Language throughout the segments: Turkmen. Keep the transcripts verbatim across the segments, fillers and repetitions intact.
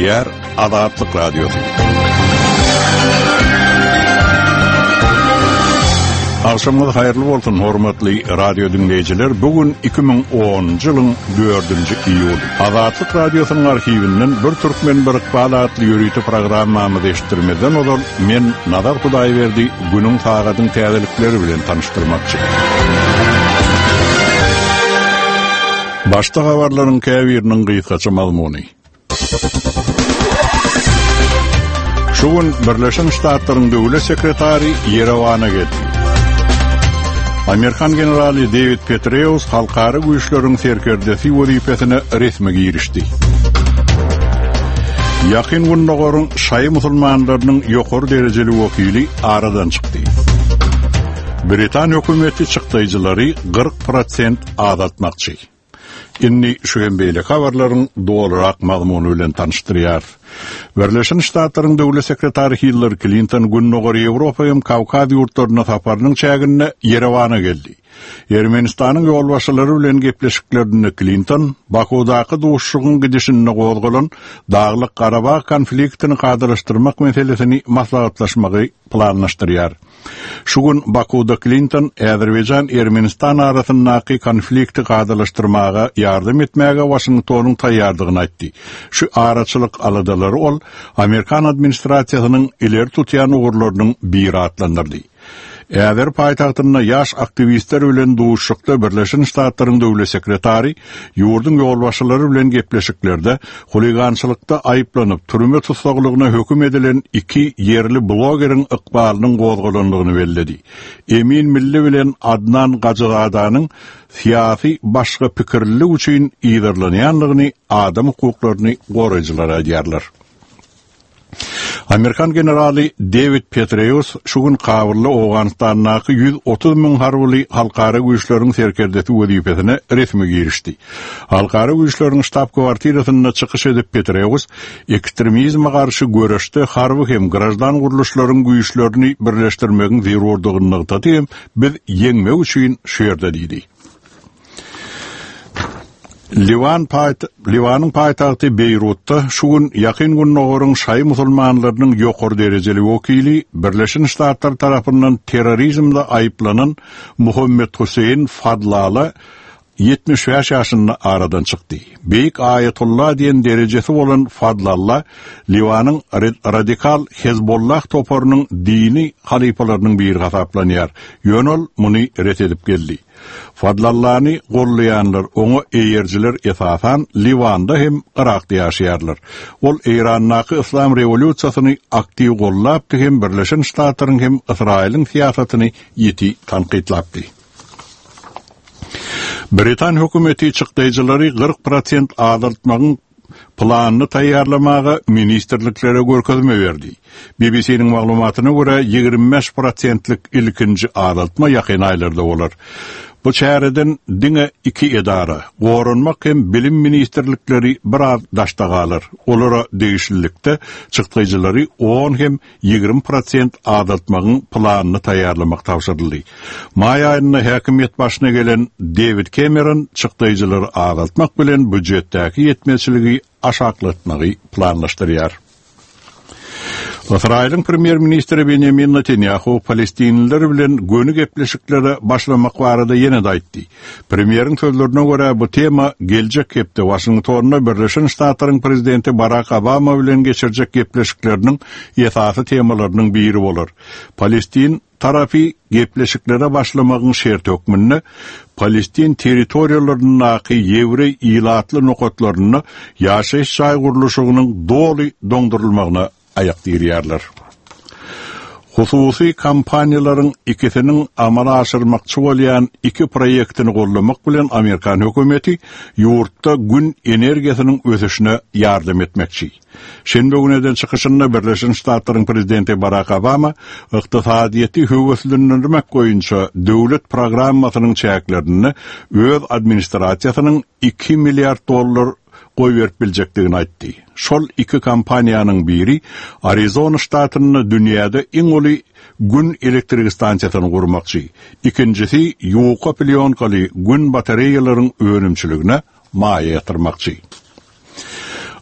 tanıştırıyar Azatlık Radyosu. Akşamınız hayırlı olsun hormatly radyo dinleyiciler. Bugün iki bin onuncu yılın dördüncü iyul. Azatlık Radyosu'nun arşivinden bir Türkmen bir Iqbal yürüytü programmamızı eşittirmeden olan men Nazar Kudayverdi günün saatın täzelikleri bilen tanıştırmakçı. Başta habarların käbirinin gıyıtkaçı mazmuni. Şu gün Birleşen Ştatların Dövlet Sekretari Yerevan'a geldi. Amerikan generali David Petraeus halkara güýçleriň serkerdesi wezipesine resmi girişdi. Yakın günnogorun şaý musulmanlarynyň ýokary derejeli wekili aradan çykdy. Britan hökümeti çykdyjylary kırk prosent azatmakçy. Inni şu hembeyle habarlaryň dolarak mazmuny bilen tanıştırýar. Birleşen Ştatlaryň Döwlet Sekretary Hillary Clinton günnogor Ýewropa hem Kawkaz ýurtlaryna saparynyň çägine Yerevan'a geldi. Ermenistanyň ýolbaşçylary bilen gepleşiklerinde Clinton, Bakudaky duşşugyň gidişini gozgalan Daglyk Garabag konfliktini gadylaşdyrmak meselesini maslahatlaşmagy planlaşdyrýar. Şu gün Bakuda Clinton, Azerbaycan Ermenistan arasyndaky konflikti gadylaşdyrmaga ýardym etmäge Washingtonyň taýýardygyny aýtdy. Şu araçylyk aladalary ol Amerikan administrasiýasynyň ileri tutýan ugurlarynyň biri atlandyrdy. Äzer paýtagtyna ýaş aktivistler bilen duşşukda Birleşen Ştatlaryň Döwlet Sekretary ýurdun ýolbaşçylary bilen gepleşiklerde huligançylykda aýyplanyp türme tutsaglygyna höküm edilen iki yerli blogeriň ykbalynyň gozgalandygyny belledi. Emin Milli bilen Adnan Gajyadanyň siýasy başga pikirlilik üçin ýygyrlanýanlygyny adam hukuklaryny goraýjylar aýdýarlar. Amerikan generali David Petraeus şu gün Kabulda Awganistanyňky yüz otuz min harby halkara güýçleriň serkerdesi wezipesine resmi girişdi. Halkara güýçleriň ştab kwartirasyna çykyş edip Petraeus ekstremizme garşy göreşde harby hem grajdan guruluşlaryň güýçlerini birleşdirmegiň zerurdygyny ýa-da biz ýeňmek üçin şu ýerde diýdi. Livan payt Livanyň paýtagty Beýrutda şu gün ýakyn günnogorun şaý musulmanlarynyň ýokary derejeli wekili Birleşen Ştatlar tarapyndan terrorizmde aýyplanan Muhammed Hüseyin Fadlala yetmiş beş ýaşynda aradan çykdy. Beýik Ayetullah diýen derejesi bolan Fadlalla Livanyň radikal Hezbollah toparynyň dini halifalarynyň biri hasaplanýar. Ýönol muny ret edip geldi. Fadlallany gollayanlar, oňa eýerjiler esasan Livanda hem Irakda ýaşaýarlar. Ol Iranyň İslam rewolýusiýasyny aktiw gollap hem Birleşen Ştatlaryň hem Israýlyň siýasatyny ýeti tanqidlapdy. Britan hökümeti çykdyjylary kırk prosent azaltmagyň planyny taýýarlamaga ministerliklere görkezme berdi. B B C'niň maglumatyna görä ýigirme beş prosentlik ilkinji azaltma ýakyn aýlarda bolar. Bu çäreden diňe iki edara, gorunmak hem bilim ministerlikleri biraz daşdagalar. Olara değişiklikde çykdyjylary on hem ýigirme prosent azaltmagyň planyny taýýarlamak tawşyryldy. May aýyna häkimet başyna gelen David Cameron çykdyjylary azaltmak bilen budjetdäki ýetmezçiligi aşaklatmagy planlaşdyrýar. Israýlyň premier ministri Benjamin Netanyahu Palestinliler bilen göni gepleşiklere başlamak barada ýene aýtdy. Premieriň sözlerine görä bu tema geljek hepde Washingtonda Birleşen Ştatlaryň prezidenti Barack Obama bilen geçirjek gepleşikleriniň esasy temalarynyň biri bolar. Palestin tarapy gepleşiklere başlamagyň şert hökmünde Palestin territoriýalarynyň ýewrey ýylatly nokatlaryny ýaşaýyş şaý guruluşynyň doly doňdurulmagyna ayak dirýärler. Hususy kampaniýalaryň ikisiniň amala aşyrmakçy bolýan iki proýektini gollamak bilen Amerikan hökümeti ýurtda gün energiýasynyň ösüşine ýardym etmekçi. Şenbe güneden çykyşynda Birleşen Ştatlaryň prezidenti Barack Obama ykdysadyýety höweslendirmek goýunça döwlet programmasynyň çäklerini öz administrasiýasynyň iki milyard dollar goý berip biljekdigini aýtdy. Şol iki kampaniýanyň biri Arizona ştatyny dünýäde iň uly gün elektrik stansiýasyny gurmakçy. İkincisi ýoka plyonkaly gün batareýalaryň önümçiligine maýa ýatyrmakçy.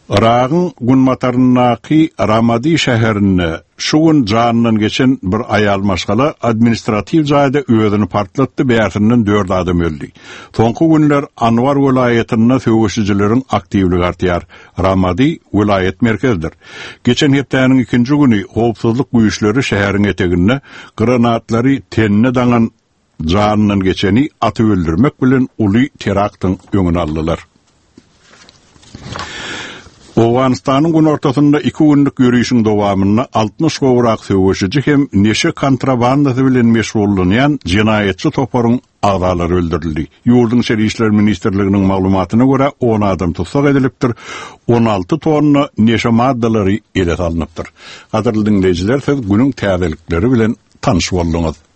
Iraq'ın Gunmatarnaki Ramadi şäherine şugun janынан geçen bir ayal maşgala administrativ jaýda özüni partlatdy, bäýärsinden dört adam öldü. Soňky günler Anwar vilayatyna söwüşçileriň aktivligi artýar. Ramadi vilayet merkezdir. Geçen hepdäniň ikinji güni howpsuzlyk güýçleri şäheriň eteginde granatlary tenne daňan janынан geçeni aty öldürmek bilen uly teraktyň öňüni aldylar. Owganistanyň gün ortasynda iki günlük ýürüýüşiň dowamyna altmış gowrak söwüşçi hem neşe kontrabandasy bilen meşgullanýan jinaýatçy toparyň agdalary öldürildi. Ýurdun Şerri işler ministrliginiň maglumatyna görä on adam tutsak edilipdir. on alty tonna neşe maddalary ele alınıpdyr. Gaderly dinleýijiler, siz günüň täzelikleri bilen tanyş boldunuz.